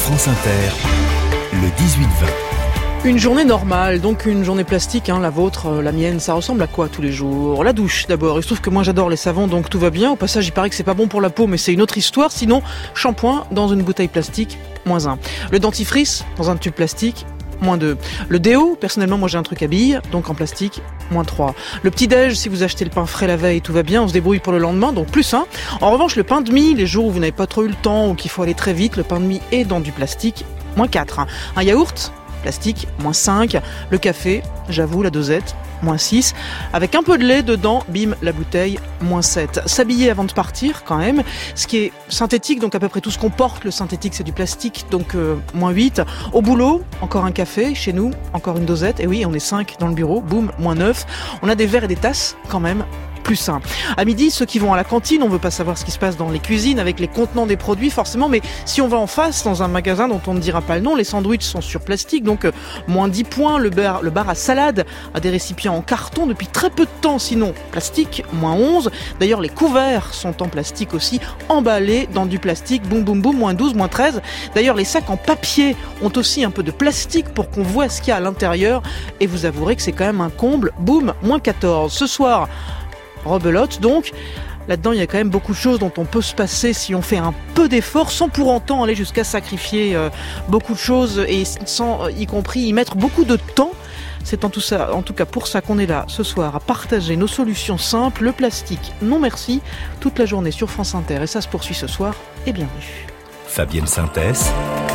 France Inter, le 18-20. Une journée normale, donc une journée plastique, la vôtre, la mienne, ça ressemble à quoi tous les jours? La douche d'abord, il se trouve que moi j'adore les savons donc tout va bien. Au passage il paraît que c'est pas bon pour la peau mais c'est une autre histoire. Sinon, shampoing dans une bouteille plastique, -1. Le dentifrice dans un tube plastique, -2. Le déo, personnellement moi j'ai un truc à billes, donc en plastique, -3. Le petit-déj, si vous achetez le pain frais la veille, tout va bien, on se débrouille pour le lendemain, donc +1. En revanche, le pain de mie, les jours où vous n'avez pas trop eu le temps ou qu'il faut aller très vite, le pain de mie est dans du plastique, -4. Un yaourt, plastique, -5. Le café, j'avoue, la dosette, -6. Avec un peu de lait dedans, bim, la bouteille, -7. S'habiller avant de partir, quand même. Ce qui est synthétique, donc à peu près tout ce qu'on porte, le synthétique, c'est du plastique, donc -8. Au boulot, encore un café. Chez nous, encore une dosette. Et oui, on est 5 dans le bureau, boum, -9. On a des verres et des tasses, quand même. +1. À midi, ceux qui vont à la cantine, on veut pas savoir ce qui se passe dans les cuisines avec les contenants des produits forcément, mais si on va en face dans un magasin dont on ne dira pas le nom, les sandwichs sont sur plastique, donc -10 points. Le bar à salade a des récipients en carton depuis très peu de temps, sinon plastique, -11. D'ailleurs, les couverts sont en plastique aussi, emballés dans du plastique, boum boum boum, -12, -13. D'ailleurs, les sacs en papier ont aussi un peu de plastique pour qu'on voit ce qu'il y a à l'intérieur, et vous avouerez que c'est quand même un comble, boum, -14. Ce soir, rebelote donc. Là-dedans, il y a quand même beaucoup de choses dont on peut se passer si on fait un peu d'effort, sans pour autant aller jusqu'à sacrifier beaucoup de choses et sans, y compris, y mettre beaucoup de temps. C'est en tout cas pour ça qu'on est là ce soir, à partager nos solutions simples. Le plastique, non merci, toute la journée sur France Inter. Et ça se poursuit ce soir. Et bienvenue. Fabienne Synthèse.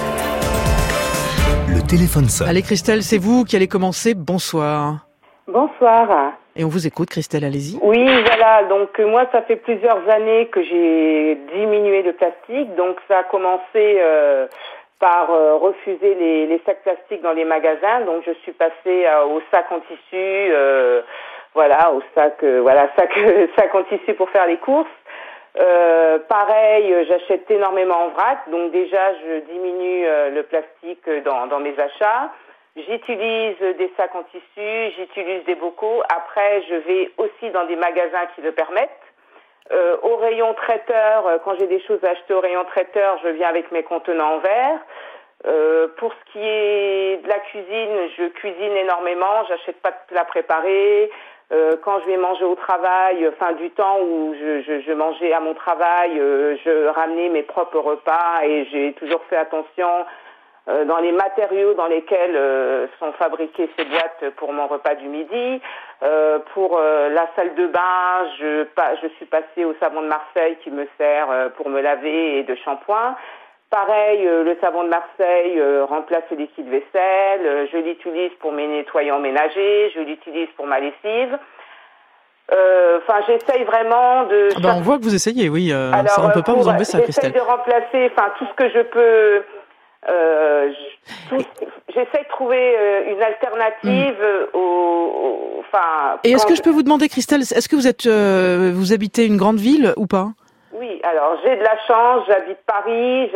Le téléphone sonne. Allez Christelle, c'est vous qui allez commencer. Bonsoir. Bonsoir. Et on vous écoute, Christelle, allez-y. Oui, voilà, donc moi ça fait plusieurs années que j'ai diminué le plastique, donc ça a commencé par refuser les sacs plastiques dans les magasins, donc je suis passée aux sacs en tissu, au sac en tissu pour faire les courses. Pareil, j'achète énormément en vrac, donc déjà je diminue le plastique dans mes achats. J'utilise des sacs en tissu, j'utilise des bocaux. Après, je vais aussi dans des magasins qui le permettent. Au rayon traiteur, quand j'ai des choses à acheter au rayon traiteur, je viens avec mes contenants en verre. Pour ce qui est de la cuisine, je cuisine énormément, j'achète pas de plats préparés. Quand je vais manger au travail, du temps où je mangeais à mon travail, je ramenais mes propres repas et j'ai toujours fait attention dans les matériaux dans lesquels sont fabriquées ces boîtes pour mon repas du midi. Pour la salle de bain, je suis passée au savon de Marseille qui me sert pour me laver et de shampoing. Pareil, le savon de Marseille remplace le liquide vaisselle. Je l'utilise pour mes nettoyants ménagers, je l'utilise pour ma lessive. J'essaye vraiment de... on voit que vous essayez, oui. Ça, on peut pas vous enlever ça, Christelle. J'essaye de remplacer tout ce que je peux... j'essaie de trouver une alternative Et est-ce que je peux vous demander, Christelle, est-ce que vous habitez une grande ville ou pas? Oui, alors j'ai de la chance, j'habite Paris,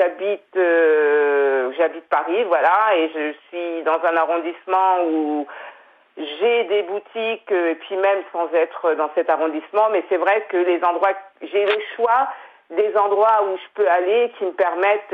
voilà, et je suis dans un arrondissement où j'ai des boutiques, et puis même sans être dans cet arrondissement, mais c'est vrai que j'ai le choix des endroits où je peux aller qui me permettent,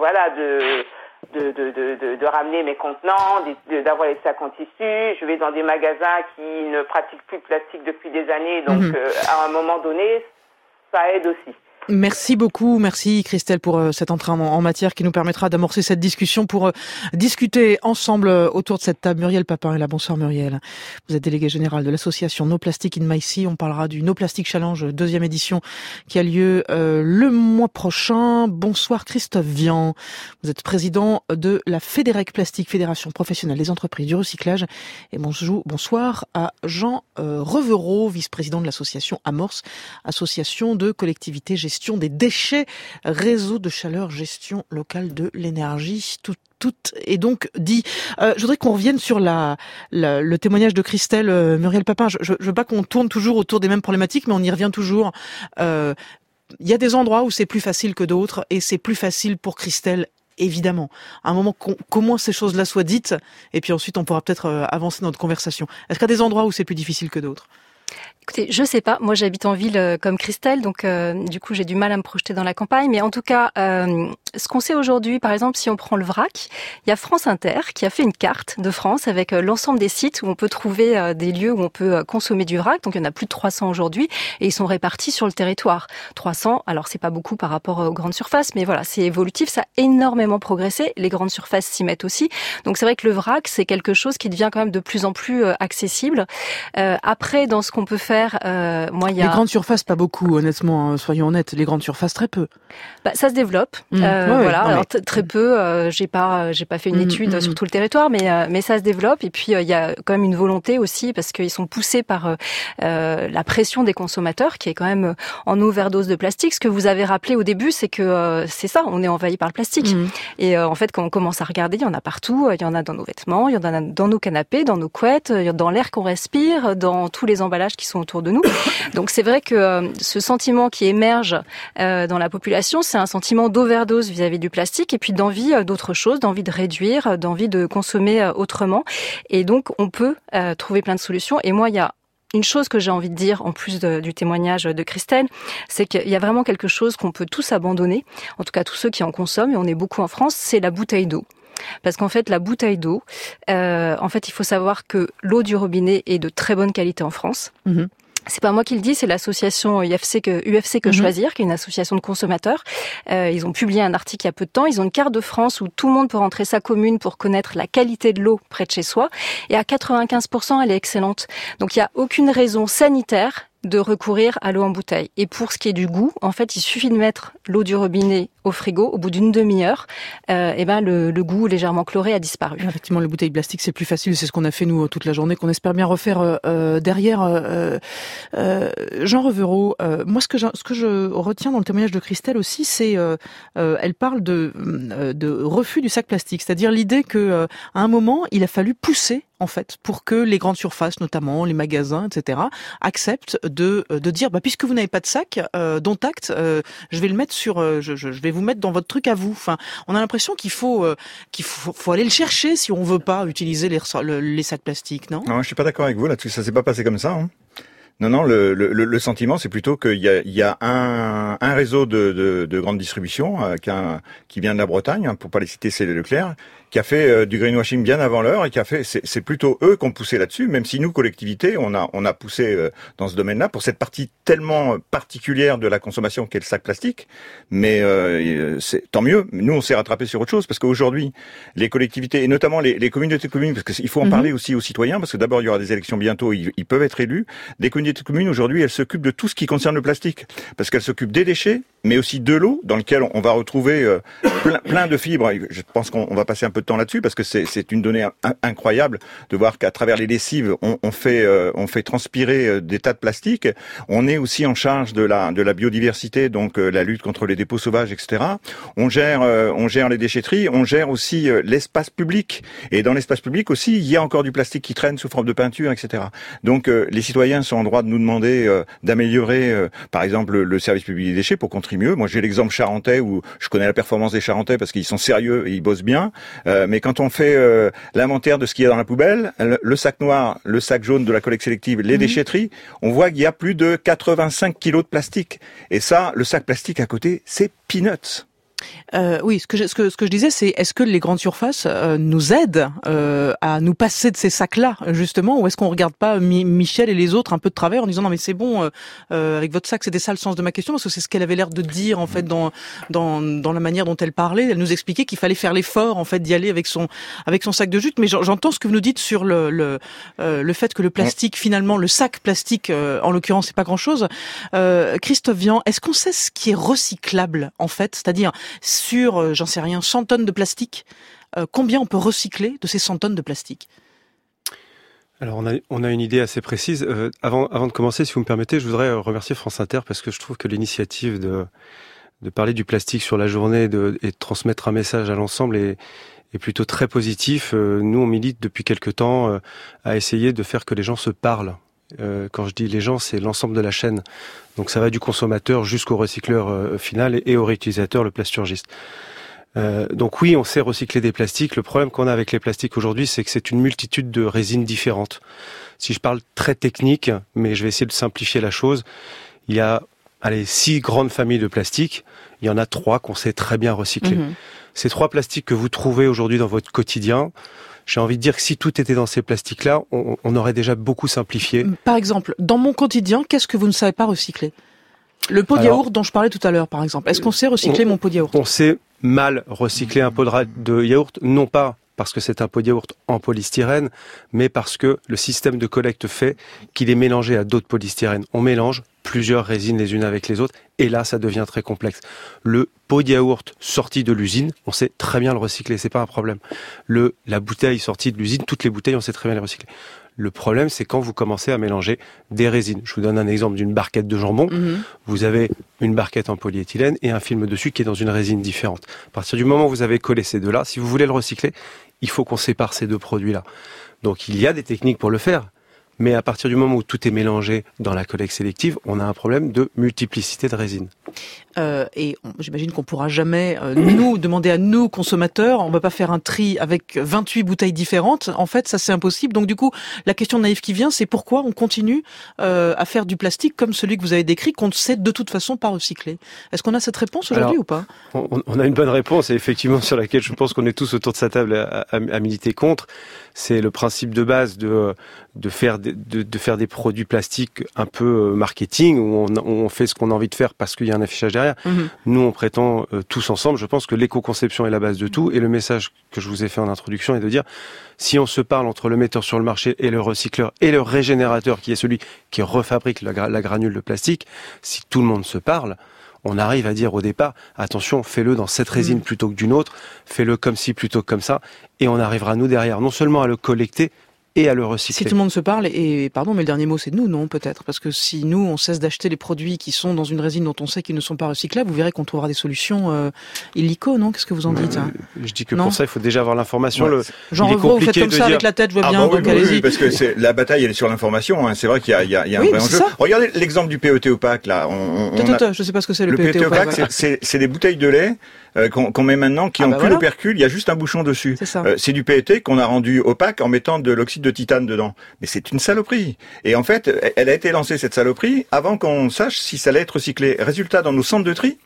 de ramener mes contenants, d'avoir les sacs en tissu. Je vais dans des magasins qui ne pratiquent plus le plastique depuis des années, donc à un moment donné, ça aide aussi. Merci beaucoup, merci Christelle pour cette entrée en matière qui nous permettra d'amorcer cette discussion pour discuter ensemble autour de cette table. Muriel Papin est là. Bonsoir Muriel. Vous êtes déléguée générale de l'association No Plastic in Maïsi. On parlera du No Plastic Challenge, deuxième édition qui a lieu le mois prochain. Bonsoir Christophe Vian. Vous êtes président de la Fédérec Plastique, Fédération professionnelle des entreprises du recyclage. Et bonsoir à Jean Revereau, vice-président de l'association Amorce, association de collectivités gestion des déchets, réseau de chaleur, gestion locale de l'énergie. Tout est donc dit. Je voudrais qu'on revienne sur le témoignage de Christelle. Muriel Papin, je veux pas qu'on tourne toujours autour des mêmes problématiques, mais on y revient toujours. Il y a des endroits où c'est plus facile que d'autres, et c'est plus facile pour Christelle, évidemment. À un moment qu'au moins ces choses-là soient dites, et puis ensuite on pourra peut-être avancer notre conversation. Est-ce qu'il y a des endroits où c'est plus difficile que d'autres? Écoutez, je sais pas. Moi, j'habite en ville comme Christelle, donc du coup, j'ai du mal à me projeter dans la campagne. Mais en tout cas, ce qu'on sait aujourd'hui, par exemple, si on prend le vrac, il y a France Inter qui a fait une carte de France avec l'ensemble des sites où on peut trouver des lieux où on peut consommer du vrac. Donc, il y en a plus de 300 aujourd'hui et ils sont répartis sur le territoire. 300, alors c'est pas beaucoup par rapport aux grandes surfaces, mais voilà, c'est évolutif, ça a énormément progressé. Les grandes surfaces s'y mettent aussi. Donc, c'est vrai que le vrac, c'est quelque chose qui devient quand même de plus en plus accessible. Après, dans ce qu'on peut faire, moi, il y a... Les grandes surfaces, pas beaucoup, honnêtement, hein, soyons honnêtes. Les grandes surfaces, très peu. Ça se développe. Voilà. Alors, très peu. J'ai pas fait une étude sur tout le territoire, mais ça se développe. Et puis, il y a quand même une volonté aussi, parce qu'ils sont poussés par la pression des consommateurs, qui est quand même en overdose de plastique. Ce que vous avez rappelé au début, c'est que c'est ça, on est envahi par le plastique. Et en fait, quand on commence à regarder, il y en a partout. Il y en a dans nos vêtements, il y en a dans nos canapés, dans nos couettes, dans l'air qu'on respire, dans tous les emballages qui sont autour de nous. Donc c'est vrai que ce sentiment qui émerge dans la population, c'est un sentiment d'overdose vis-à-vis du plastique et puis d'envie d'autre chose, d'envie de réduire, d'envie de consommer autrement. Et donc on peut trouver plein de solutions. Et moi, il y a une chose que j'ai envie de dire, en plus du témoignage de Christelle, c'est qu'il y a vraiment quelque chose qu'on peut tous abandonner, en tout cas tous ceux qui en consomment, et on est beaucoup en France, c'est la bouteille d'eau. Parce qu'en fait, la bouteille d'eau, il faut savoir que l'eau du robinet est de très bonne qualité en France. C'est pas moi qui le dis, c'est l'association UFC que Choisir, qui est une association de consommateurs. Ils ont publié un article il y a peu de temps. Ils ont une carte de France où tout le monde peut rentrer sa commune pour connaître la qualité de l'eau près de chez soi. Et à 95%, elle est excellente. Donc il y a aucune raison sanitaire de recourir à l'eau en bouteille. Et pour ce qui est du goût, en fait, il suffit de mettre l'eau du robinet au frigo. Au bout d'une demi-heure, le goût légèrement chloré a disparu. Effectivement, les bouteilles plastiques, c'est plus facile. C'est ce qu'on a fait, nous, toute la journée, qu'on espère bien refaire derrière. Jean Revereau, moi, ce que je retiens dans le témoignage de Christelle aussi, c'est elle parle de refus du sac plastique. C'est-à-dire l'idée que à un moment, il a fallu pousser, en fait, pour que les grandes surfaces, notamment les magasins, etc., acceptent de dire, puisque vous n'avez pas de sac, dont acte, je vais le mettre je vais vous mettre dans votre truc à vous. Enfin, on a l'impression qu'il faut aller le chercher si on veut pas utiliser les sacs plastiques, non ? Non, je suis pas d'accord avec vous là-dessus. Ça s'est pas passé comme ça. Hein. Non, le sentiment, c'est plutôt qu'il y a un réseau de grande distribution qui vient de la Bretagne, pour pas les citer, c'est Leclerc, qui a fait du greenwashing bien avant l'heure et qui a fait, c'est plutôt eux qui ont poussé là-dessus, même si nous, collectivité, on a poussé dans ce domaine-là pour cette partie tellement particulière de la consommation qu'est le sac plastique. Mais c'est tant mieux. Nous, on s'est rattrapé sur autre chose parce qu'aujourd'hui, les collectivités et notamment les communautés de communes, parce qu'il faut en parler aussi aux citoyens, parce que d'abord il y aura des élections bientôt, ils peuvent être élus. Les communautés de communes aujourd'hui, elles s'occupent de tout ce qui concerne le plastique, parce qu'elles s'occupent des déchets, mais aussi de l'eau, dans lequel on va retrouver plein de fibres. Je pense qu'on va passer un peu de temps là-dessus, parce que c'est une donnée incroyable de voir qu'à travers les lessives, on fait transpirer des tas de plastique. On est aussi en charge de la biodiversité, donc la lutte contre les dépôts sauvages, etc. On gère les déchetteries, on gère aussi l'espace public. Et dans l'espace public aussi, il y a encore du plastique qui traîne sous forme de peinture, etc. Donc les citoyens sont en droit de nous demander d'améliorer, par exemple, le service public des déchets pour qu'on trie mieux. Moi, j'ai l'exemple charentais où je connais la performance des Charentais parce qu'ils sont sérieux et ils bossent bien. Mais quand on fait l'inventaire de ce qu'il y a dans la poubelle, le sac noir, le sac jaune de la collecte sélective, les déchetteries, on voit qu'il y a plus de 85 kilos de plastique. Et ça, le sac plastique à côté, c'est peanuts. Oui, ce que je disais, c'est est-ce que les grandes surfaces nous aident à nous passer de ces sacs-là, justement, ou est-ce qu'on regarde pas Michel et les autres un peu de travers en disant non mais c'est bon, avec votre sac, c'était ça le sens de ma question, parce que c'est ce qu'elle avait l'air de dire en fait dans la manière dont elle parlait. Elle nous expliquait qu'il fallait faire l'effort en fait d'y aller avec son sac de jute. Mais j'entends ce que vous nous dites sur le fait que le plastique, finalement, le sac plastique, en l'occurrence, c'est pas grand-chose. Christophe Vian, est-ce qu'on sait ce qui est recyclable en fait, c'est-à-dire sur, j'en sais rien, 100 tonnes de plastique, combien on peut recycler de ces 100 tonnes de plastique ? Alors on a une idée assez précise. Avant de commencer, si vous me permettez, je voudrais remercier France Inter parce que je trouve que l'initiative de parler du plastique sur la journée et de transmettre un message à l'ensemble est plutôt très positif. Nous, on milite depuis quelque temps à essayer de faire que les gens se parlent. Quand je dis les gens, c'est l'ensemble de la chaîne. Donc ça va du consommateur jusqu'au recycleur final et au réutilisateur, le plasturgiste. Donc oui, on sait recycler des plastiques. Le problème qu'on a avec les plastiques aujourd'hui, c'est que c'est une multitude de résines différentes. Si je parle très technique, mais je vais essayer de simplifier la chose, il y a 6 grandes familles de plastiques. Il y en a 3 qu'on sait très bien recycler. Ces 3 plastiques que vous trouvez aujourd'hui dans votre quotidien, j'ai envie de dire que si tout était dans ces plastiques-là, on aurait déjà beaucoup simplifié. Par exemple, dans mon quotidien, qu'est-ce que vous ne savez pas recycler ? Le pot de yaourt dont je parlais tout à l'heure, par exemple. Est-ce qu'on sait recycler mon pot de yaourt ? On sait mal recycler un pot de yaourt, non pas parce que c'est un pot de yaourt en polystyrène, mais parce que le système de collecte fait qu'il est mélangé à d'autres polystyrènes. On mélange plusieurs résines les unes avec les autres, et là, ça devient très complexe. Le pot de yaourt sorti de l'usine, on sait très bien le recycler, c'est pas un problème. La bouteille sortie de l'usine, toutes les bouteilles, on sait très bien les recycler. Le problème, c'est quand vous commencez à mélanger des résines. Je vous donne un exemple d'une barquette de jambon. Vous avez une barquette en polyéthylène et un film dessus qui est dans une résine différente. À partir du moment où vous avez collé ces deux-là, si vous voulez le recycler, il faut qu'on sépare ces deux produits-là. Donc il y a des techniques pour le faire, mais à partir du moment où tout est mélangé dans la collecte sélective, on a un problème de multiplicité de résines. J'imagine qu'on pourra jamais, nous, demander à nous, consommateurs, on va pas faire un tri avec 28 bouteilles différentes. En fait, ça c'est impossible. Donc du coup, la question naïve qui vient, c'est pourquoi on continue à faire du plastique comme celui que vous avez décrit, qu'on ne sait de toute façon pas recycler. Est-ce qu'on a cette réponse aujourd'hui ou pas ? On a une bonne réponse, et effectivement sur laquelle je pense qu'on est tous autour de sa table à militer contre. C'est le principe de base de faire des produits plastiques un peu marketing, où on fait ce qu'on a envie de faire parce qu'il y a un affichage derrière. Nous, on prétend tous ensemble, je pense que l'éco-conception est la base de tout, et le message que je vous ai fait en introduction est de dire, si on se parle entre le metteur sur le marché et le recycleur et le régénérateur, qui est celui qui refabrique la granule de plastique, si tout le monde se parle, on arrive à dire au départ, attention, fais-le dans cette résine plutôt que d'une autre, fais-le comme ci plutôt que comme ça, et on arrivera, nous, derrière, non seulement à le collecter, et à le recycler. Si tout le monde se parle, et pardon, mais le dernier mot c'est nous, non, peut-être, parce que si nous on cesse d'acheter les produits qui sont dans une résine dont on sait qu'ils ne sont pas recyclables, vous verrez qu'on trouvera des solutions illico, non ? Qu'est-ce que vous en dites ? Je dis que pour ça, il faut déjà avoir l'information. Jean Revaux, vous faites comme ça avec la tête, je vois bien, donc allez-y. Oui, parce que la bataille elle est sur l'information, hein. C'est vrai qu'il y a un vrai enjeu. Regardez l'exemple du PET opaque, là. Je sais pas ce que c'est le PET opaque. C'est des bouteilles de lait qu'on met maintenant, qui ont plus l'opercule, il y a juste un bouchon dessus. C'est du PET qu'on a rendu opaque en mettant de l'oxyde de titane dedans. Mais c'est une saloperie. Et en fait, elle a été lancée, cette saloperie, avant qu'on sache si ça allait être recyclé. Résultat, dans nos centres de tri,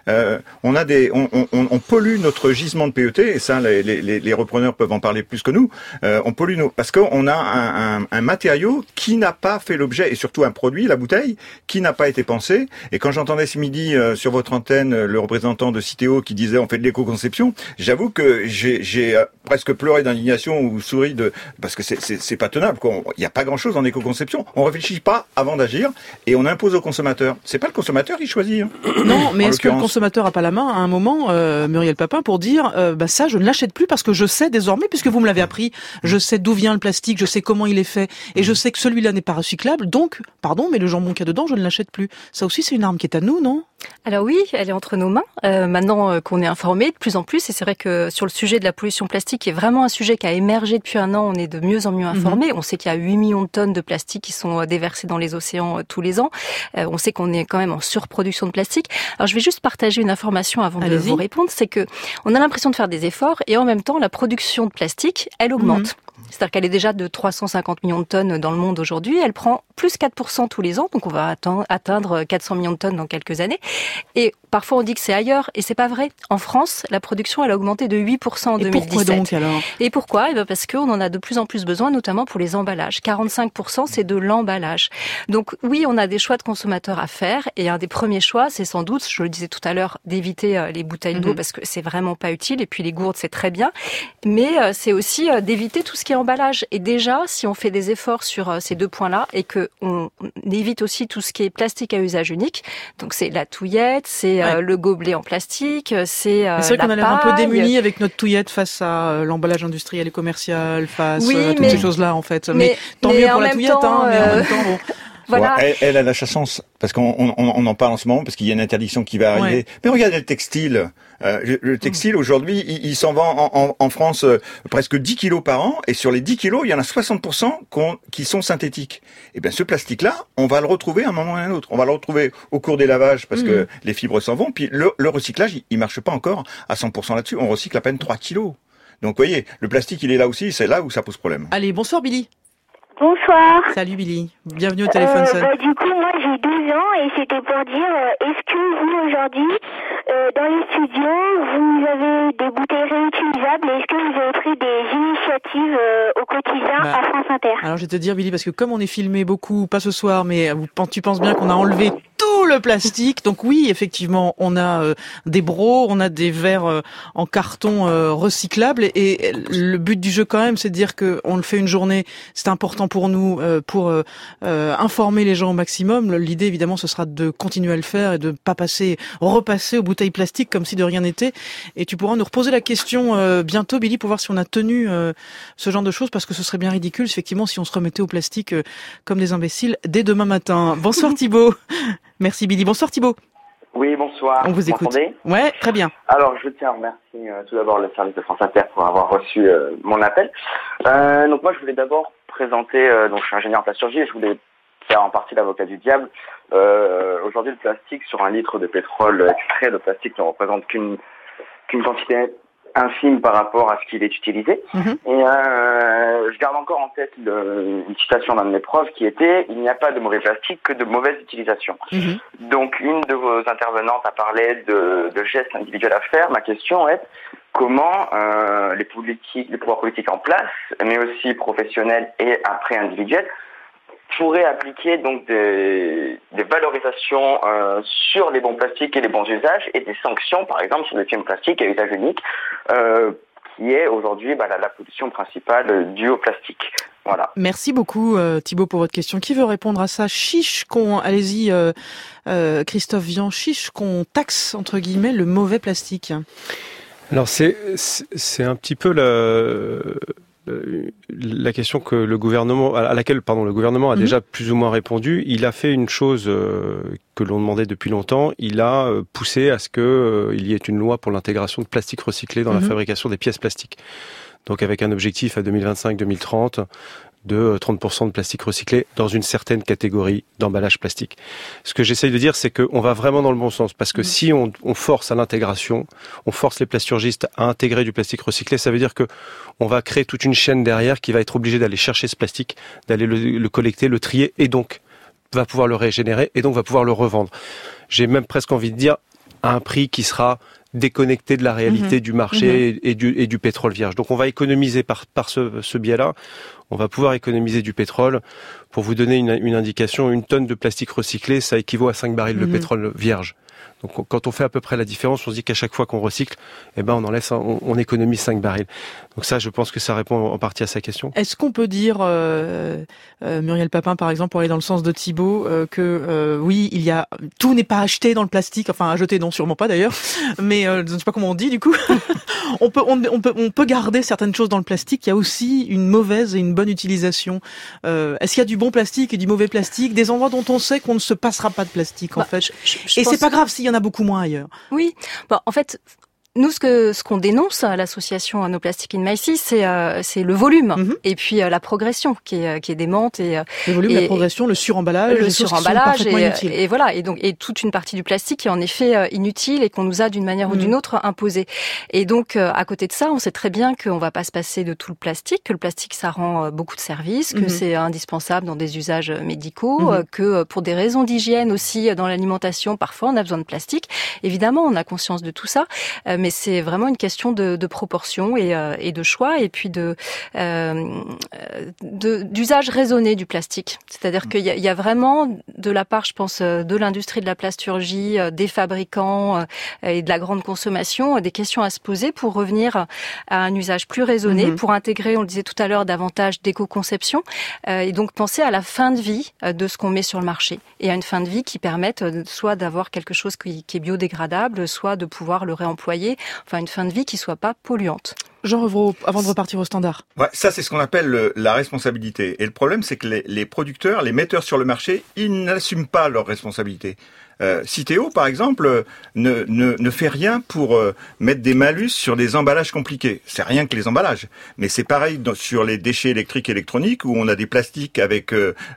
on pollue notre gisement de PET, et ça, les repreneurs peuvent en parler plus que nous. On pollue parce qu'on a un matériau qui n'a pas fait l'objet, et surtout un produit, la bouteille, qui n'a pas été pensé. Et quand j'entendais ce midi sur votre antenne le représentant de Citeo qui disait on fait de l'éco-conception, j'avoue que j'ai presque pleuré d'indignation ou souri parce que c'est pas tenable, quoi. Il n'y a pas grand-chose en éco-conception. On réfléchit pas avant d'agir, et on impose au consommateur. C'est pas le consommateur qui choisit. Hein. Non, mais est-ce que le consommateur a pas la main à un moment, Muriel Papin, pour dire ça je ne l'achète plus parce que je sais désormais, puisque vous me l'avez appris, je sais d'où vient le plastique, je sais comment il est fait, et je sais que celui-là n'est pas recyclable, donc, pardon, mais le jambon qu'il y a dedans, je ne l'achète plus. Ça aussi c'est une arme qui est à nous, non ? Alors oui, elle est entre nos mains, maintenant qu'on est informé de plus en plus, et c'est vrai que sur le sujet de la pollution plastique, qui est vraiment un sujet qui a émergé depuis un an, on est de mieux en mieux informé. On sait qu'il y a 8 millions de tonnes de plastique qui sont déversées dans les océans tous les ans. On sait qu'on est quand même en surproduction de plastique. Alors je vais juste partager une information avant de vous répondre, c'est que on a l'impression de faire des efforts, et en même temps la production de plastique, elle augmente. C'est-à-dire qu'elle est déjà de 350 millions de tonnes dans le monde aujourd'hui. Elle prend plus 4% tous les ans, donc on va atteindre 400 millions de tonnes dans quelques années. Et parfois on dit que c'est ailleurs, et c'est pas vrai. En France, la production elle a augmenté de 8% en 2017. Et pourquoi donc alors ? Et pourquoi ? Parce qu'on en a de plus en plus besoin, notamment pour les emballages. 45% c'est de l'emballage. Donc oui, on a des choix de consommateurs à faire, et un des premiers choix, c'est sans doute, je le disais tout à l'heure, d'éviter les bouteilles d'eau parce que c'est vraiment pas utile, et puis les gourdes c'est très bien, mais c'est aussi d'éviter tout ce qui est emballage. Et déjà, si on fait des efforts sur ces deux points-là, et que on évite aussi tout ce qui est plastique à usage unique, donc c'est la touillette, c'est le gobelet en plastique, c'est la paille. C'est vrai qu'on a l'air un peu démunis avec notre touillette face à l'emballage industriel et commercial, face toutes ces choses-là en fait. Mais tant mieux pour la touillette, mais en même temps, bon. Voilà. Elle a la chance, parce qu'on en parle en ce moment, parce qu'il y a une interdiction qui va arriver. Ouais. Mais regardez le textile. Le textile, aujourd'hui, il s'en vend en France presque 10 kilos par an, et sur les 10 kilos, il y en a 60% qui sont synthétiques. Et bien, ce plastique-là, on va le retrouver à un moment ou à un autre. On va le retrouver au cours des lavages, parce que les fibres s'en vont, puis le recyclage, il marche pas encore à 100% là-dessus. On recycle à peine 3 kilos. Donc, vous voyez, le plastique, il est là aussi, c'est là où ça pose problème. Allez, bonsoir Billy. Bonsoir. Salut Billy, bienvenue au téléphone Sun. Du coup, moi j'ai 12 ans et c'était pour dire, est-ce que vous aujourd'hui, dans les studios, vous avez des bouteilles réutilisables et est-ce que vous avez pris des initiatives au quotidien à France Inter? Alors je vais te dire Billy, parce que comme on est filmé beaucoup, pas ce soir, mais tu penses bien qu'on a enlevé tout le plastique. Donc oui, effectivement, on a des brocs, on a des verres en carton recyclables et le but du jeu quand même, c'est de dire que on le fait une journée, c'est important pour nous pour informer les gens au maximum. L'idée évidemment ce sera de continuer à le faire et de pas repasser aux bouteilles plastiques comme si de rien n'était. Et tu pourras nous reposer la question bientôt Billy pour voir si on a tenu ce genre de choses, parce que ce serait bien ridicule effectivement si on se remettait au plastique comme des imbéciles dès demain matin. Bonsoir Thibaut. Merci Billy. Bonsoir Thibaut. Oui, bonsoir. On vous écoute. Ouais, très bien. Alors, je tiens à remercier tout d'abord le service de France Inter pour avoir reçu mon appel. Donc moi, je voulais d'abord présenter, donc je suis ingénieur en plasturgie et je voulais faire en partie l'avocat du diable. Aujourd'hui, le plastique, sur 1 litre de pétrole extrait, le plastique ne représente qu'une quantité infime par rapport à ce qu'il est utilisé. Et je garde encore en tête une citation d'un de mes profs qui était « Il n'y a pas de mauvais plastique que de mauvaise utilisation ». Donc, une de vos intervenantes a parlé de gestes individuels à faire. Ma question est comment les pouvoirs politiques en place, mais aussi professionnels et après individuels, pourraient appliquer donc des valorisations sur les bons plastiques et les bons usages et des sanctions, par exemple, sur les films plastiques à usage unique, qui est aujourd'hui la pollution principale due au plastique. Voilà. Merci beaucoup Thibaut pour votre question. Qui veut répondre à ça? Allez-y Christophe Vian, chiche qu'on taxe entre guillemets le mauvais plastique. Alors c'est un petit peu la question que à laquelle le gouvernement a déjà plus ou moins répondu. Il a fait une chose que l'on demandait depuis longtemps. Il a poussé à ce que il y ait une loi pour l'intégration de plastique recyclé dans la fabrication des pièces plastiques. Donc avec un objectif à 2025-2030 de 30% de plastique recyclé dans une certaine catégorie d'emballage plastique. Ce que j'essaye de dire, c'est qu'on va vraiment dans le bon sens, parce que si on force à l'intégration, on force les plasturgistes à intégrer du plastique recyclé, ça veut dire que on va créer toute une chaîne derrière qui va être obligée d'aller chercher ce plastique, d'aller le collecter, le trier, et donc va pouvoir le régénérer, et donc va pouvoir le revendre. J'ai même presque envie de dire à un prix qui sera déconnecté de la réalité du marché et du pétrole vierge. Donc on va économiser par ce biais-là, on va pouvoir économiser du pétrole. Pour vous donner une indication, 1 tonne de plastique recyclé, ça équivaut à 5 barils de pétrole vierge. Donc quand on fait à peu près la différence, on se dit qu'à chaque fois qu'on recycle, on économise 5 barils. Donc ça, je pense que ça répond en partie à sa question. Est-ce qu'on peut dire, Muriel Papin par exemple, pour aller dans le sens de Thibaut, que oui, tout n'est pas acheté dans le plastique, enfin à jeter non, sûrement pas d'ailleurs, mais je ne sais pas comment on dit du coup. on peut garder certaines choses dans le plastique. Il y a aussi une mauvaise et une bonne utilisation. Est-ce qu'il y a du bon plastique et du mauvais plastique, des endroits dont on sait qu'on ne se passera pas de plastique en fait. Et c'est pas grave s'il y en a beaucoup moins ailleurs. Oui, en fait, nous, ce qu'on dénonce à l'association No Plastic in My Sea, c'est le volume et puis la progression qui est démente et le volume, la progression, le suremballage, et voilà, et toute une partie du plastique qui est en effet inutile et qu'on nous a d'une manière ou d'une autre imposé. Et donc à côté de ça, on sait très bien qu'on va pas se passer de tout le plastique, que le plastique ça rend beaucoup de services, que c'est indispensable dans des usages médicaux, que pour des raisons d'hygiène aussi dans l'alimentation, parfois on a besoin de plastique. Évidemment, on a conscience de tout ça, mais c'est vraiment une question de proportion et de choix et puis d'usage raisonné du plastique. C'est-à-dire qu'il y a vraiment de la part, je pense, de l'industrie de la plasturgie, des fabricants et de la grande consommation, des questions à se poser pour revenir à un usage plus raisonné, pour intégrer, on le disait tout à l'heure, davantage d'éco-conception et donc penser à la fin de vie de ce qu'on met sur le marché et à une fin de vie qui permette soit d'avoir quelque chose qui est biodégradable, soit de pouvoir le réemployer. Enfin, une fin de vie qui soit pas polluante. Jean Revreau, avant de repartir au standard. Ouais, ça c'est ce qu'on appelle la responsabilité. Et le problème, c'est que les producteurs, les metteurs sur le marché, ils n'assument pas leur responsabilité. Citeo, par exemple, ne fait rien pour mettre des malus sur des emballages compliqués. C'est rien que les emballages. Mais c'est pareil sur les déchets électriques et électroniques, où on a des plastiques avec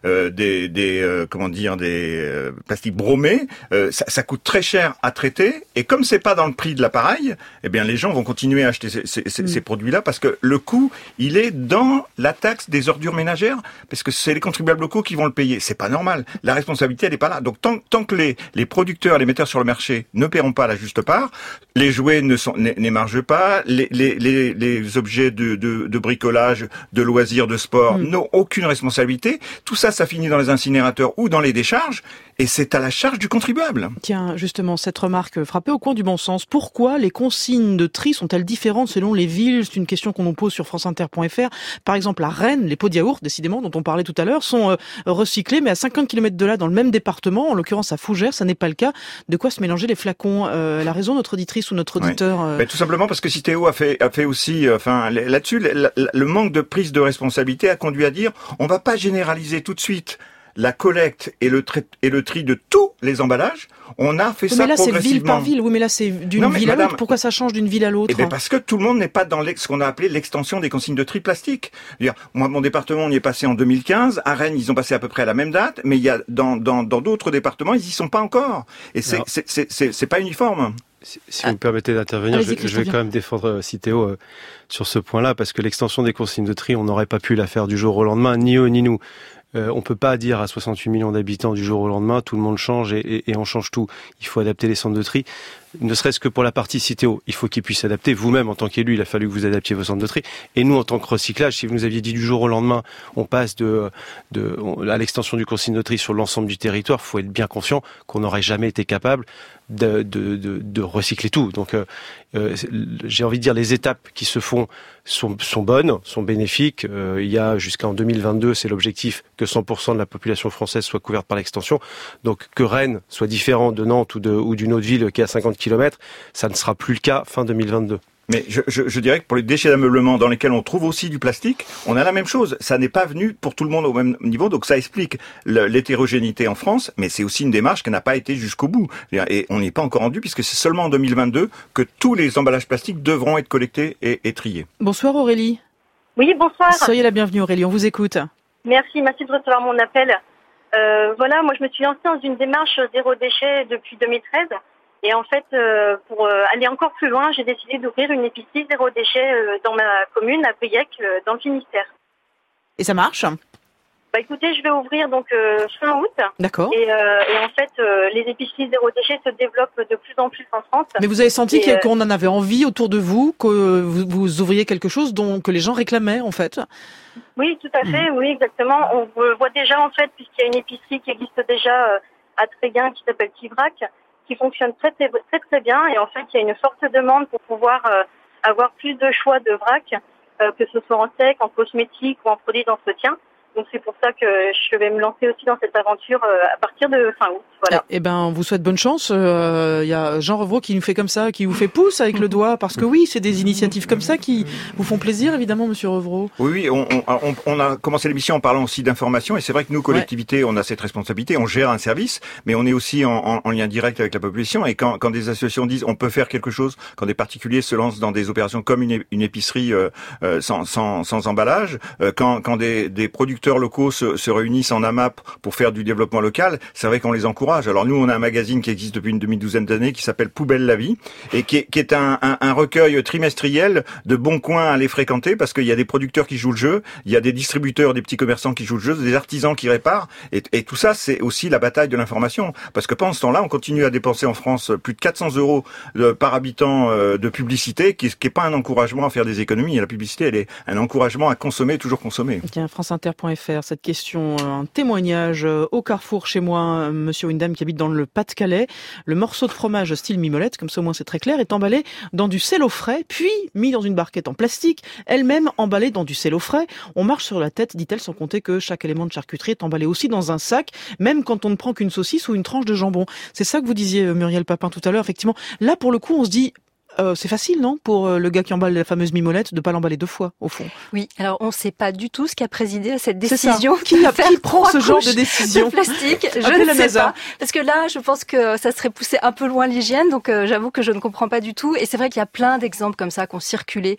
des plastiques bromés. Ça coûte très cher à traiter. Et comme c'est pas dans le prix de l'appareil, eh bien les gens vont continuer à acheter ces produits-là parce que le coût, il est dans la taxe des ordures ménagères, parce que c'est les contribuables locaux qui vont le payer. C'est pas normal. La responsabilité, elle est pas là. Donc tant que les producteurs, les metteurs sur le marché ne paieront pas la juste part, les jouets n'émargent pas, les objets de bricolage, de loisirs, de sport n'ont aucune responsabilité. Tout ça, ça finit dans les incinérateurs ou dans les décharges, et c'est à la charge du contribuable. Tiens, justement, cette remarque frappée au coin du bon sens. Pourquoi les consignes de tri sont-elles différentes selon les villes? C'est une question qu'on nous pose sur franceinter.fr. Par exemple, à Rennes, les pots de yaourt, décidément, dont on parlait tout à l'heure, sont recyclés, mais à 50 km de là, dans le même département, en l'occurrence à Fougères, ça n'est pas le cas. De quoi se mélanger les flacons? Elle a raison, notre auditrice ou notre auditeur? Tout simplement parce que Citeo a fait aussi, là-dessus, le manque de prise de responsabilité a conduit à dire, on va pas généraliser tout de suite la collecte et le tri de tous les emballages. On a fait ça progressivement. Mais là, c'est ville par ville. Oui, mais là, c'est d'une ville à l'autre. Pourquoi ça change d'une ville à l'autre? Parce que tout le monde n'est pas dans ce qu'on a appelé l'extension des consignes de tri plastique. Moi, mon département, on y est passé en 2015. À Rennes, ils ont passé à peu près à la même date. Mais il y a dans d'autres départements, ils y sont pas encore. Et c'est pas uniforme. Si vous me permettez d'intervenir, je vais quand même défendre Citeo sur ce point-là, parce que l'extension des consignes de tri, on n'aurait pas pu la faire du jour au lendemain, ni eux ni nous. On peut pas dire à 68 millions d'habitants du jour au lendemain, tout le monde change et on change tout. Il faut adapter les centres de tri. Ne serait-ce que pour la partie Citeo, il faut qu'ils puissent s'adapter. Vous-même, en tant qu'élu, il a fallu que vous adaptiez vos centres de tri. Et nous, en tant que recyclage, si vous nous aviez dit du jour au lendemain, on passe à l'extension du consigne de tri sur l'ensemble du territoire, faut être bien conscient qu'on n'aurait jamais été capable de recycler tout. Donc, j'ai envie de dire, les étapes qui se font sont bonnes, sont bénéfiques. Il y a jusqu'en 2022, c'est l'objectif que 100% de la population française soit couverte par l'extension. Donc, que Rennes soit différent de Nantes ou d'une autre ville qui est à 50 km, ça ne sera plus le cas fin 2022. Mais je dirais que pour les déchets d'ameublement dans lesquels on trouve aussi du plastique, on a la même chose. Ça n'est pas venu pour tout le monde au même niveau, donc ça explique l'hétérogénéité en France, mais c'est aussi une démarche qui n'a pas été jusqu'au bout. Et on n'y est pas encore rendu, puisque c'est seulement en 2022 que tous les emballages plastiques devront être collectés et triés. Bonsoir Aurélie. Oui, bonsoir. Soyez la bienvenue Aurélie, on vous écoute. Merci de recevoir mon appel. Moi je me suis lancée dans une démarche zéro déchet depuis 2013. Et en fait, pour aller encore plus loin, j'ai décidé d'ouvrir une épicerie zéro déchet dans ma commune, à Briec, dans le Finistère. Et ça marche? Écoutez, je vais ouvrir donc fin août. D'accord. Et en fait, les épiceries zéro déchet se développent de plus en plus en France. Mais vous avez senti qu'on en avait envie autour de vous, que vous ouvriez quelque chose que les gens réclamaient en fait? Oui, tout à fait. Oui, exactement. On voit déjà en fait, puisqu'il y a une épicerie qui existe déjà à Tréguin qui s'appelle Tivrac, qui fonctionne très bien, et en fait il y a une forte demande pour pouvoir avoir plus de choix de vrac, que ce soit en sec, en cosmétique ou en produits d'entretien. Donc c'est pour ça que je vais me lancer aussi dans cette aventure à partir de fin août. Voilà. Eh ben, on vous souhaite bonne chance. Il y a Jean Revreau qui nous fait comme ça, qui vous fait pouce avec le doigt, parce que oui, c'est des initiatives comme ça qui vous font plaisir, évidemment, Monsieur Revreau. Oui, on a commencé l'émission en parlant aussi d'information, et c'est vrai que nous, collectivités, on a cette responsabilité, on gère un service, mais on est aussi en lien direct avec la population, et quand des associations disent on peut faire quelque chose, quand des particuliers se lancent dans des opérations comme une épicerie sans emballage, quand des producteurs locaux se réunissent en AMAP pour faire du développement local, c'est vrai qu'on les encourage. Alors nous, on a un magazine qui existe depuis une demi-douzaine d'années qui s'appelle Poubelle la vie, et qui est un recueil trimestriel de bons coins à aller fréquenter, parce qu'il y a des producteurs qui jouent le jeu, il y a des distributeurs, des petits commerçants qui jouent le jeu, des artisans qui réparent, et tout ça, c'est aussi la bataille de l'information. Parce que pendant ce temps-là, on continue à dépenser en France plus de 400 € par habitant de publicité, qui est pas un encouragement à faire des économies. Et la publicité, elle est un encouragement à consommer, toujours consommer. Tiens, franceinter.fr, cette question, un témoignage au Carrefour chez moi, monsieur ou une dame qui habite dans le Pas-de-Calais. Le morceau de fromage style mimolette, comme ça au moins c'est très clair, est emballé dans du cello frais, puis mis dans une barquette en plastique, elle-même emballée dans du cello frais. On marche sur la tête, dit-elle, sans compter que chaque élément de charcuterie est emballé aussi dans un sac, même quand on ne prend qu'une saucisse ou une tranche de jambon. C'est ça que vous disiez, Muriel Papin, tout à l'heure, effectivement. Là, pour le coup, on se dit, c'est facile, non, pour le gars qui emballe la fameuse mimolette, de pas l'emballer 2 fois, au fond. Oui, alors on ne sait pas du tout ce qui a présidé à cette décision. Qui prend ce genre de décision de plastique, je ne sais pas. Parce que là, je pense que ça serait poussé un peu loin l'hygiène, donc j'avoue que je ne comprends pas du tout. Et c'est vrai qu'il y a plein d'exemples comme ça qui ont circulé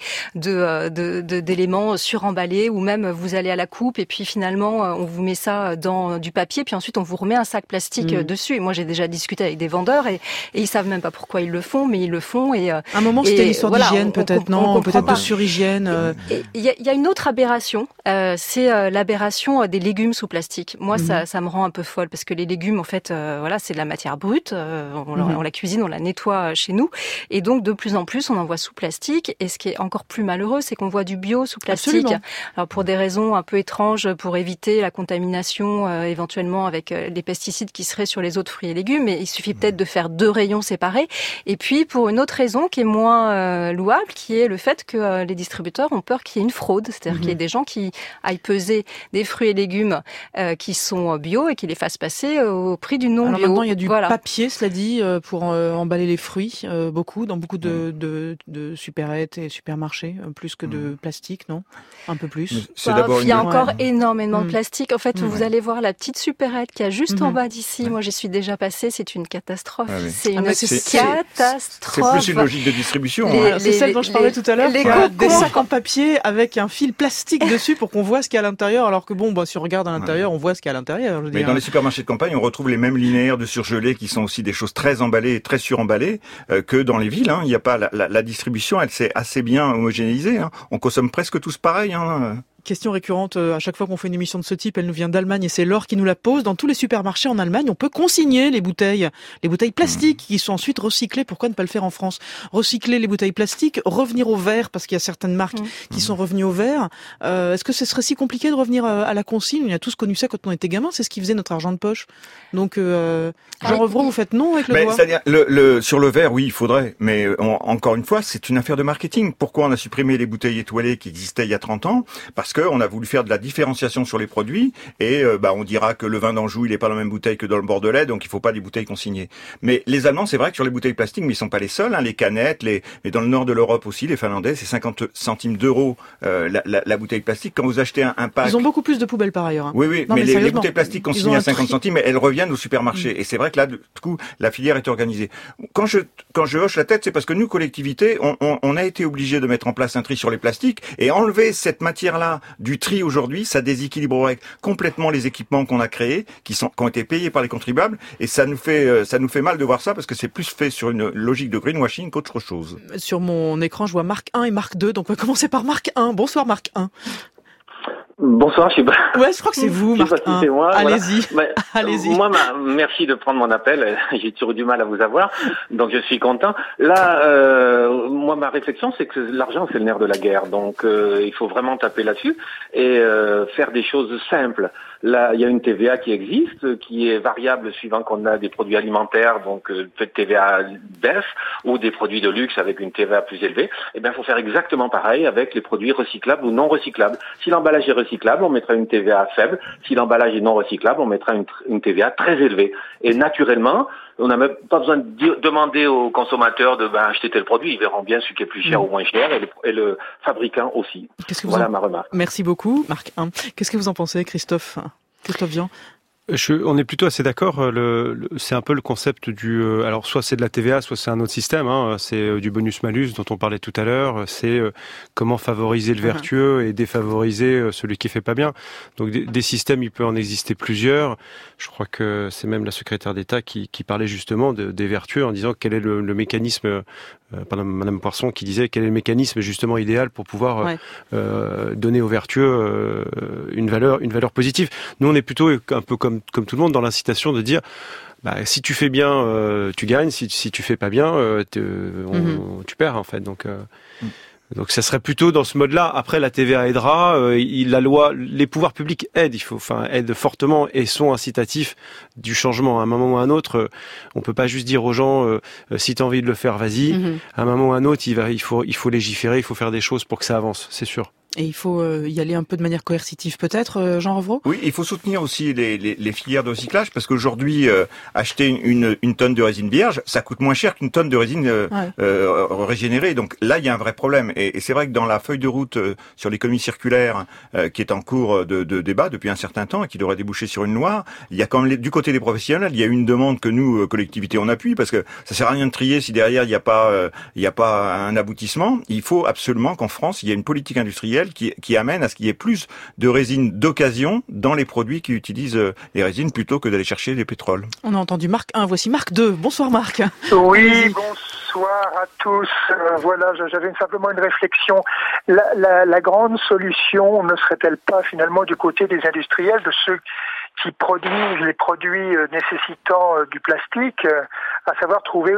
d'éléments suremballés, ou même vous allez à la coupe et puis finalement on vous met ça dans du papier, puis ensuite on vous remet un sac plastique dessus. Et moi j'ai déjà discuté avec des vendeurs et ils savent même pas pourquoi ils le font, mais ils le font. Et à un moment, c'était une histoire d'hygiène, peut-être, non? Peut-être de surhygiène. Il y a une autre aberration, c'est l'aberration des légumes sous plastique. Moi, ça me rend un peu folle, parce que les légumes, en fait, c'est de la matière brute. On la cuisine, on la nettoie chez nous. Et donc, de plus en plus, on en voit sous plastique. Et ce qui est encore plus malheureux, c'est qu'on voit du bio sous plastique. Absolument. Alors, pour des raisons un peu étranges, pour éviter la contamination, éventuellement, avec les pesticides qui seraient sur les autres fruits et légumes. Mais il suffit peut-être de faire 2 rayons séparés. Et puis, pour une autre raison qui est moins louable, qui est le fait que les distributeurs ont peur qu'il y ait une fraude, c'est-à-dire qu'il y ait des gens qui aillent peser des fruits et légumes qui sont bio et qui les fassent passer au prix du non bio. Alors maintenant, il y a du papier, cela dit, pour emballer les fruits, dans beaucoup de supérettes et supermarchés, plus que de plastique, non? Un peu plus. Il y a encore énormément de plastique. En fait, vous allez voir la petite supérette qui a juste en bas d'ici. Moi, j'y suis déjà passée. C'est une catastrophe. C'est une catastrophe. C'est plus une logique de distribution. C'est celle dont je parlais tout à l'heure. Des sacs en papier avec un fil plastique dessus pour qu'on voit ce qu'il y a à l'intérieur, alors que si on regarde à l'intérieur, on voit ce qu'il y a à l'intérieur. Mais dans les supermarchés de campagne, on retrouve les mêmes linéaires de surgelés qui sont aussi des choses très emballées et très suremballées que dans les villes. Il n'y a pas la distribution, elle s'est assez bien homogénéisée. On consomme presque tous pareil. Question récurrente, à chaque fois qu'on fait une émission de ce type, elle nous vient d'Allemagne et c'est Laure qui nous la pose. Dans tous les supermarchés en Allemagne, on peut consigner les bouteilles plastiques qui sont ensuite recyclées. Pourquoi ne pas le faire en France? Recycler les bouteilles plastiques, revenir au verre, parce qu'il y a certaines marques qui sont revenues au verre. Est-ce que ce serait si compliqué de revenir à la consigne? On a tous connu ça quand on était gamin, c'est ce qui faisait notre argent de poche. Donc, Jean Revreau, vous faites non avec le doigt? C'est-à-dire, sur le verre, oui, il faudrait. Mais encore une fois, c'est une affaire de marketing. Pourquoi on a supprimé les bouteilles étoilées qui existaient il y a 30 ans? Parce qu'on a voulu faire de la différenciation sur les produits et on dira que le vin d'Anjou il est pas dans la même bouteille que dans le Bordelais, donc il faut pas des bouteilles consignées. Mais les Allemands, c'est vrai que sur les bouteilles plastiques, mais ils sont pas les seuls, les canettes, mais dans le nord de l'Europe aussi, les Finlandais, c'est 50 centimes d'euros la bouteille plastique. Quand vous achetez un pack, ils ont beaucoup plus de poubelles par ailleurs. Oui, mais les bouteilles plastiques consignées à 50 centimes, elles reviennent au supermarché. Et c'est vrai que là, du coup, la filière est organisée. Quand je hoche la tête, c'est parce que nous, collectivités, on a été obligés de mettre en place un tri sur les plastiques et enlever cette matière-là du tri aujourd'hui, ça déséquilibrerait complètement les équipements qu'on a créés, qui ont été payés par les contribuables, et ça nous fait mal de voir ça parce que c'est plus fait sur une logique de greenwashing qu'autre chose. Sur mon écran, je vois Marc 1 et Marc 2, donc on va commencer par Marc 1. Bonsoir Marc 1. Bonsoir, je crois que c'est vous, Marc 1. Allez-y. Voilà. Allez-y. Moi, merci de prendre mon appel. J'ai toujours du mal à vous avoir, donc je suis content. Là, moi, ma réflexion, c'est que l'argent, c'est le nerf de la guerre. Donc, il faut vraiment taper là-dessus et faire des choses simples. Là, il y a une TVA qui existe, qui est variable suivant qu'on a des produits alimentaires, donc le taux de TVA baisse, ou des produits de luxe avec une TVA plus élevée. Eh bien, il faut faire exactement pareil avec les produits recyclables ou non recyclables. Si l'emballage est recyclable, on mettra une TVA faible. Si l'emballage est non recyclable, on mettra une TVA très élevée. Et naturellement, on n'a même pas besoin de demander aux consommateurs de acheter tel produit. Ils verront bien ce qui est plus cher ou moins cher, et le fabricant aussi. Voilà ma remarque. Merci beaucoup, Marc 1. Qu'est-ce que vous en pensez, Christophe Vian? On est plutôt assez d'accord. C'est un peu le concept alors soit c'est de la TVA, soit c'est un autre système. C'est du bonus-malus dont on parlait tout à l'heure. C'est comment favoriser le vertueux et défavoriser celui qui fait pas bien. Donc des systèmes, il peut en exister plusieurs. Je crois que c'est même la secrétaire d'État qui parlait justement des vertueux en disant quel est le mécanisme. Madame Poisson qui disait quel est le mécanisme justement idéal pour pouvoir donner aux vertueux une valeur positive. Nous on est plutôt un peu comme tout le monde dans l'incitation de dire si tu fais bien tu gagnes, si tu fais pas bien tu perds en fait. Donc ça serait plutôt dans ce mode-là. Après la TVA aidera, la loi, les pouvoirs publics aident, aident fortement et sont incitatifs du changement. À un moment ou à un autre, on peut pas juste dire aux gens si tu as envie de le faire, vas-y. À un moment ou à un autre, il faut légiférer, il faut faire des choses pour que ça avance, c'est sûr. Et il faut y aller un peu de manière coercitive peut-être, Jean Revreau ? Oui, il faut soutenir aussi les filières de recyclage parce qu'aujourd'hui, acheter une tonne de résine vierge, ça coûte moins cher qu'une tonne de résine régénérée. Donc là, il y a un vrai problème. Et c'est vrai que dans la feuille de route sur l'économie circulaire qui est en cours de débat depuis un certain temps et qui devrait déboucher sur une loi, il y a quand même du côté des professionnels, il y a une demande que nous, collectivités, on appuie parce que ça sert à rien de trier si derrière il n'y a pas un aboutissement. Il faut absolument qu'en France, il y ait une politique industrielle qui amène à ce qu'il y ait plus de résine d'occasion dans les produits qui utilisent les résines plutôt que d'aller chercher des pétroles. On a entendu Marc 1, voici Marc 2. Bonsoir Marc. Oui, bonsoir à tous. Voilà, j'avais simplement une réflexion. La grande solution ne serait-elle pas finalement du côté des industriels, de ceux qui produisent les produits nécessitant du plastique, à savoir trouver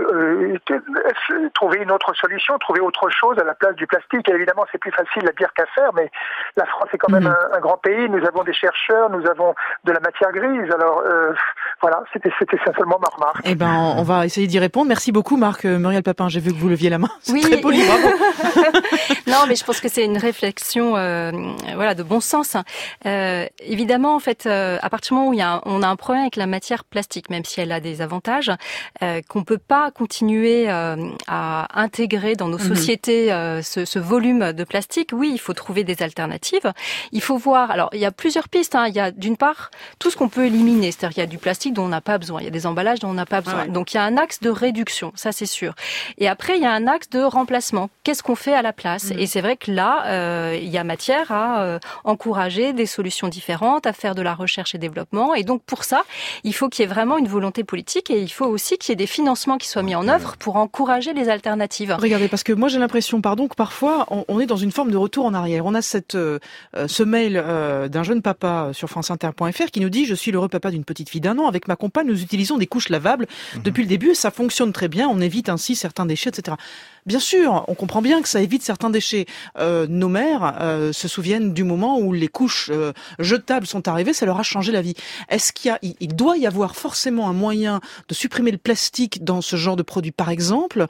une autre solution, trouver autre chose à la place du plastique. Et évidemment, c'est plus facile à dire qu'à faire, mais la France est quand même un grand pays. Nous avons des chercheurs, nous avons de la matière grise. Alors voilà, c'était simplement ma remarque. Eh ben, on va essayer d'y répondre. Merci beaucoup, Marc. Muriel Papin, j'ai vu que vous leviez la main. C'est oui. Très poli, bravo. Non, mais je pense que c'est une réflexion, de bon sens. Évidemment, en fait, à partir du moment où on a un problème avec la matière plastique, même si elle a des avantages, qu'on peut pas continuer à intégrer dans nos sociétés ce volume de plastique. Oui, il faut trouver des alternatives. Il faut voir. Alors, il y a plusieurs pistes. Il y a d'une part tout ce qu'on peut éliminer, c'est-à-dire il y a du plastique dont on n'a pas besoin, il y a des emballages dont on n'a pas besoin. Ouais. Donc il y a un axe de réduction, ça c'est sûr. Et après il y a un axe de remplacement. Qu'est-ce qu'on fait à la place ? Et c'est vrai que là, il y a matière à encourager des solutions différentes, à faire de la recherche et développement. Et donc pour ça, il faut qu'il y ait vraiment une volonté politique et il faut aussi qu'il y ait des financements qui soient mis en œuvre pour encourager les alternatives. Regardez, parce que moi j'ai l'impression, que parfois on est dans une forme de retour en arrière. On a ce mail d'un jeune papa sur franceinter.fr qui nous dit « Je suis l'heureux papa d'une petite fille d'1 an. Avec ma compagne, nous utilisons des couches lavables depuis le début et ça fonctionne très bien. On évite ainsi certains déchets, etc. » Bien sûr, on comprend bien que ça évite certains déchets. Nos mères se souviennent du moment où les couches jetables sont arrivées, ça leur a changé la vie. Est-ce il doit y avoir forcément un moyen de supprimer le plastique dans ce genre de produit, par exemple,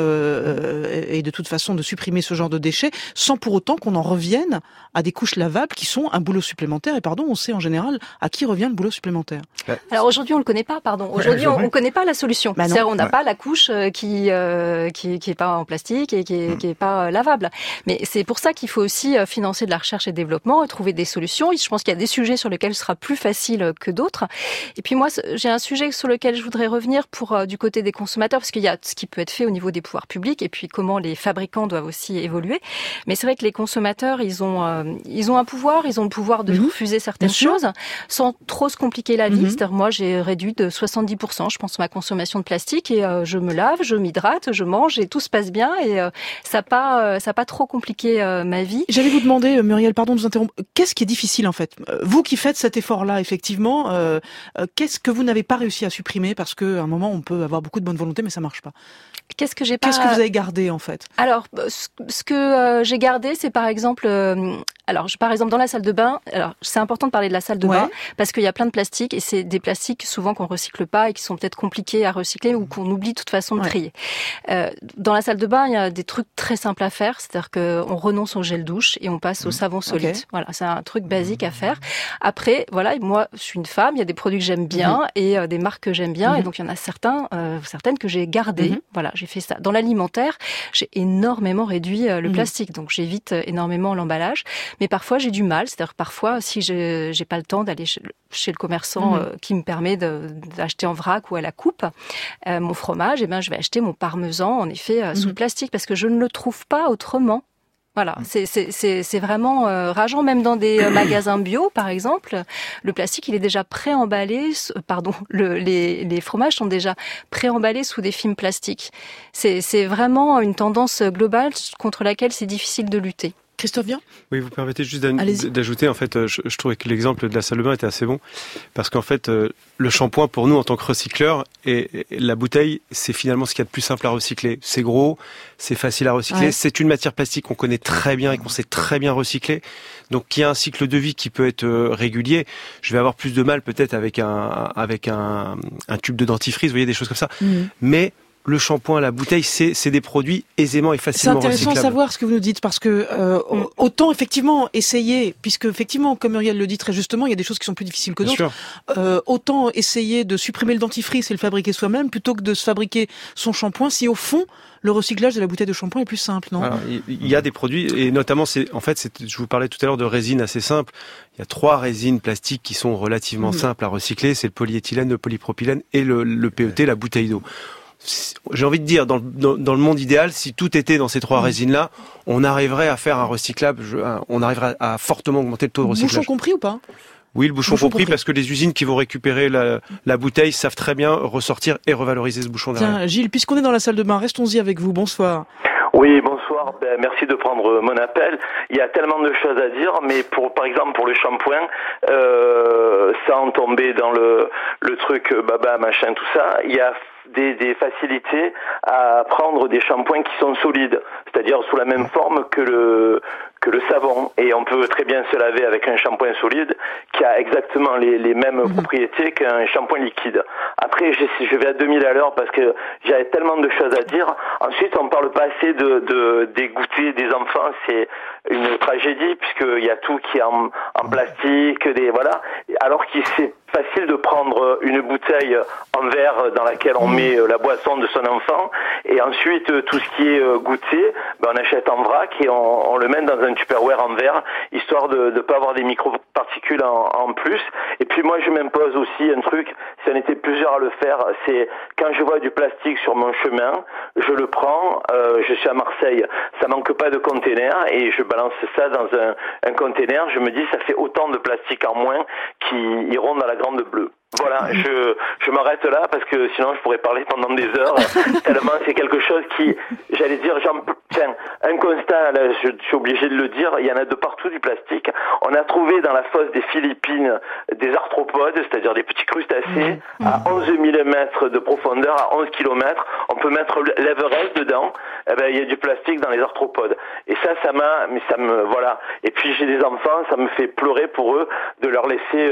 et de toute façon de supprimer ce genre de déchets, sans pour autant qu'on en revienne à des couches lavables qui sont un boulot supplémentaire. Et pardon, on sait en général à qui revient le boulot supplémentaire. Alors aujourd'hui, on le connaît pas. Aujourd'hui, on connaît pas la solution. C'est-à-dire, on n'a pas la couche qui est pas en plastique et qui est pas lavable. Mais c'est pour ça qu'il faut aussi financer de la recherche et développement et trouver des solutions. Je pense qu'il y a des sujets sur lesquels ce sera plus facile que d'autres. Et puis moi, j'ai un sujet sur lequel je voudrais revenir pour du côté des consommateurs, parce qu'il y a ce qui peut être fait au niveau des pouvoirs publics et puis comment les fabricants doivent aussi évoluer. Mais c'est vrai que les consommateurs, ils ont un pouvoir, ils ont le pouvoir de refuser certaines choses sans trop se compliquer la vie. C'est-à-dire, moi, j'ai réduit de 70%, je pense, ma consommation de plastique et je me lave, je m'hydrate, je mange et tout se passe bien et ça n'a pas trop compliqué ma vie. J'allais vous demander, Muriel, pardon de vous interrompre, qu'est-ce qui est difficile en fait ? Vous qui faites cet effort-là, effectivement, qu'est-ce que vous n'avez pas réussi à supprimer parce qu'à un moment on peut avoir beaucoup de bonne volonté mais ça marche pas ? Qu'est-ce que vous avez gardé en fait ? Alors, ce que j'ai gardé, c'est par exemple, par exemple dans la salle de bain. Alors, c'est important de parler de la salle de bain parce qu'il y a plein de plastiques et c'est des plastiques souvent qu'on recycle pas et qui sont peut-être compliqués à recycler ou qu'on oublie de toute façon de trier. Dans la salle de bain, il y a des trucs très simples à faire, c'est-à-dire qu'on renonce au gel douche et on passe au savon solide. Voilà, c'est un truc basique à faire. Après, voilà, moi, je suis une femme, il y a des produits que j'aime bien et des marques que j'aime bien et donc il y en a certaines que j'ai gardées. Voilà, j'ai fait ça. Dans l'alimentaire, j'ai énormément réduit le plastique, donc j'évite énormément l'emballage. Mais parfois, j'ai du mal. C'est-à-dire parfois, si j'ai pas le temps d'aller chez le commerçant qui me permet d'acheter en vrac ou à la coupe mon fromage, je vais acheter mon parmesan en effet sous plastique parce que je ne le trouve pas autrement. Voilà, c'est vraiment rageant, même dans des magasins bio, par exemple. Le plastique, il est déjà préemballé. Les fromages sont déjà préemballés sous des films plastiques. C'est vraiment une tendance globale contre laquelle c'est difficile de lutter. Christophe Vian ? Oui, vous permettez juste d'ajouter, en fait, je trouvais que l'exemple de la salle de bain était assez bon, parce qu'en fait, le shampoing, pour nous, en tant que recycleur, et la bouteille, c'est finalement ce qu'il y a de plus simple à recycler. C'est gros, c'est facile à recycler, c'est une matière plastique qu'on connaît très bien et qu'on sait très bien recycler, donc il y a un cycle de vie qui peut être régulier. Je vais avoir plus de mal peut-être avec un tube de dentifrice, vous voyez, des choses comme ça, mais le shampoing, la bouteille, c'est des produits aisément et facilement recyclables. C'est intéressant de savoir ce que vous nous dites, parce que autant effectivement essayer, puisque effectivement, comme Muriel le dit très justement, il y a des choses qui sont plus difficiles que d'autres, autant essayer de supprimer le dentifrice et le fabriquer soi-même, plutôt que de se fabriquer son shampoing, si au fond, le recyclage de la bouteille de shampoing est plus simple, non? Alors, il y a des produits, et notamment, je vous parlais tout à l'heure de résines assez simples. Il y a 3 résines plastiques qui sont relativement simples à recycler. C'est le polyéthylène, le polypropylène et le PET, la bouteille d'eau. J'ai envie de dire, dans le monde idéal, si tout était dans ces 3 résines-là, on arriverait à faire un recyclage, on arriverait à fortement augmenter le taux de recyclage. Bouchon compris ou pas? Oui, le bouchon compris, parce que les usines qui vont récupérer la bouteille savent très bien ressortir et revaloriser ce bouchon derrière. Tiens, Gilles, puisqu'on est dans la salle de bain, restons-y avec vous. Bonsoir. Oui, bonsoir. Merci de prendre mon appel. Il y a tellement de choses à dire, mais par exemple pour le shampoing, sans tomber dans le truc baba machin tout ça, il y a des facilités à prendre des shampoings qui sont solides, c'est-à-dire sous la même forme que le savon, et on peut très bien se laver avec un shampoing solide qui a exactement les mêmes propriétés qu'un shampoing liquide. Après, je vais à 2000 à l'heure parce que j'ai tellement de choses à dire. Ensuite, on parle pas assez des goûters des enfants, c'est une tragédie puisqu'il y a tout qui est en plastique, voilà, alors qu'il c'est facile de prendre une bouteille en verre dans laquelle on met la boisson de son enfant, et ensuite tout ce qui est goûter, on achète en vrac et on le met dans un Tupperware en verre, histoire de ne pas avoir des microparticules en plus. Et puis moi je m'impose aussi un truc, si on était plusieurs à le faire, c'est quand je vois du plastique sur mon chemin, je le prends, je suis à Marseille, ça manque pas de containers, et je balance ça dans un container, je me dis ça fait autant de plastique en moins qui iront dans la grande bleue. Voilà, je m'arrête là parce que sinon je pourrais parler pendant des heures, tellement c'est quelque chose qui, j'allais dire, un constat, là, je suis obligé de le dire, il y en a de partout du plastique. On a trouvé dans la fosse des Philippines des arthropodes, c'est-à-dire des petits crustacés, à 11 mm de profondeur, à 11 km. On peut mettre l'Everest dedans, il y a du plastique dans les arthropodes. Et voilà. Et puis j'ai des enfants, ça me fait pleurer pour eux de leur laisser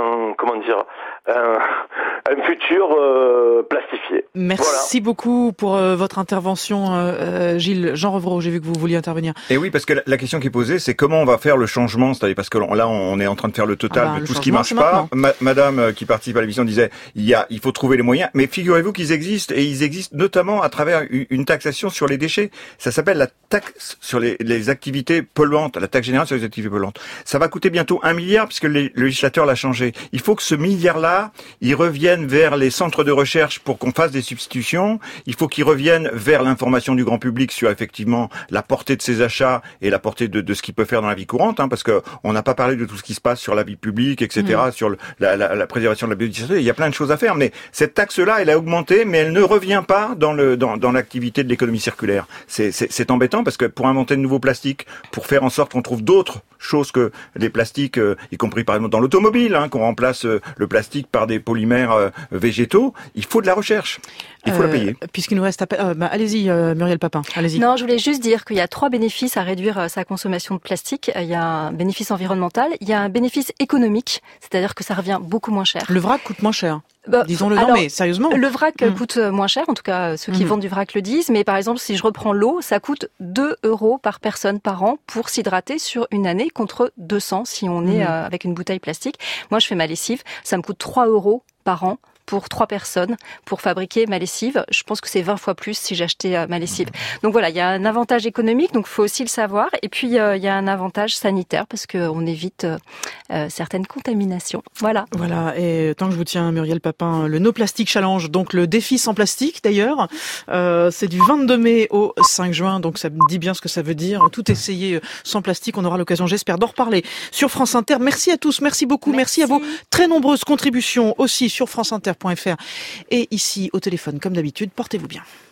un futur plastifié. Merci beaucoup pour votre intervention, Gilles. Jean Revreau, j'ai vu que vous vouliez intervenir. Et oui, parce que la question qui est posée, c'est comment on va faire le changement, c'est-à-dire parce que là, on est en train de faire le total de tout ce qui marche pas. Madame qui participe à l'émission disait, il faut trouver les moyens, mais figurez-vous qu'ils existent, et ils existent notamment à travers une taxation sur les déchets. Ça s'appelle la taxe sur les activités polluantes, la taxe générale sur les activités polluantes. Ça va coûter bientôt 1 milliard puisque le législateur l'a changé. Il faut que ce milliard-là, ils reviennent vers les centres de recherche pour qu'on fasse des substitutions. Il faut qu'ils reviennent vers l'information du grand public sur effectivement la portée de ses achats et la portée de ce qu'il peut faire dans la vie courante, parce que on n'a pas parlé de tout ce qui se passe sur la vie publique, etc., sur la préservation de la biodiversité. Il y a plein de choses à faire, mais cette taxe-là, elle a augmenté, mais elle ne revient pas dans l'activité de l'économie circulaire. C'est embêtant parce que pour inventer de nouveaux plastiques, pour faire en sorte qu'on trouve d'autres choses que les plastiques, y compris par exemple dans l'automobile, qu'on remplace le plastique par des polymères végétaux, il faut de la recherche. Il faut la payer. Puisqu'il nous reste allez-y, Muriel Papin, allez-y. Non, je voulais juste dire qu'il y a 3 bénéfices à réduire sa consommation de plastique. Il y a un bénéfice environnemental, il y a un bénéfice économique, c'est-à-dire que ça revient beaucoup moins cher. Le vrac coûte moins cher. Disons-le, mais sérieusement. Le vrac coûte moins cher, en tout cas ceux qui vendent du vrac le disent, mais par exemple si je reprends l'eau, ça coûte 2 € par personne par an pour s'hydrater sur une année, contre 200 si on est avec une bouteille plastique. Moi je fais ma lessive, ça me coûte 3 € par an pour 3 personnes pour fabriquer ma lessive. Je pense que c'est 20 fois plus si j'achetais ma lessive. Donc voilà, il y a un avantage économique, donc il faut aussi le savoir. Et puis il y a un avantage sanitaire parce qu'on évite certaines contaminations. Voilà. Voilà, et tant que je vous tiens, Muriel Papin, le No Plastic Challenge, donc le défi sans plastique d'ailleurs, c'est du 22 mai au 5 juin, donc ça me dit bien ce que ça veut dire. Tout essayer sans plastique, on aura l'occasion, j'espère, d'en reparler sur France Inter. Merci à tous, merci beaucoup, merci à vos très nombreuses contributions aussi sur franceinter.fr et ici au téléphone comme d'habitude. Portez-vous bien.